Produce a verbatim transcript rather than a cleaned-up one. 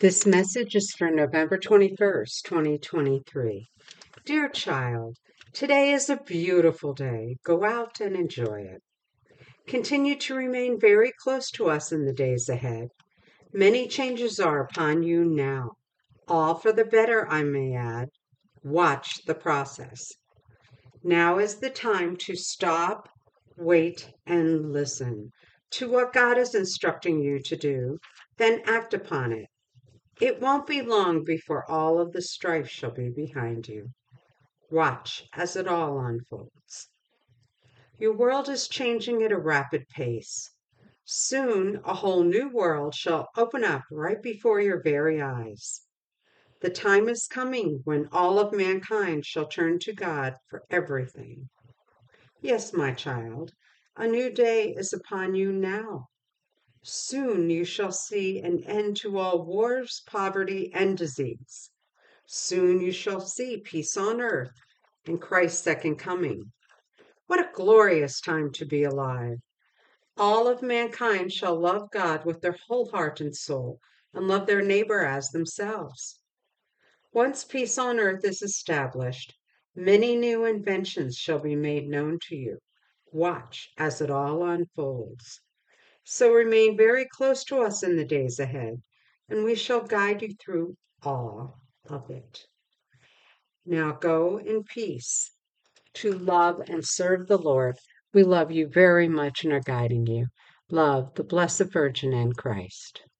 This message is for November twenty-first, twenty twenty-three. Dear child, today is a beautiful day. Go out and enjoy it. Continue to remain very close to us in the days ahead. Many changes are upon you now. All for the better, I may add. Watch the process. Now is the time to stop, wait, and listen to what God is instructing you to do, then act upon it. It won't be long before all of the strife shall be behind you. Watch as it all unfolds. Your world is changing at a rapid pace. Soon a whole new world shall open up right before your very eyes. The time is coming when all of mankind shall turn to God for everything. Yes, my child, a new day is upon you now. Soon you shall see an end to all wars, poverty, and disease. Soon you shall see peace on earth and Christ's second coming. What a glorious time to be alive. All of mankind shall love God with their whole heart and soul and love their neighbor as themselves. Once peace on earth is established, many new inventions shall be made known to you. Watch as it all unfolds. So remain very close to us in the days ahead, and we shall guide you through all of it. Now go in peace to love and serve the Lord. We love you very much and are guiding you. Love, the Blessed Virgin and Christ.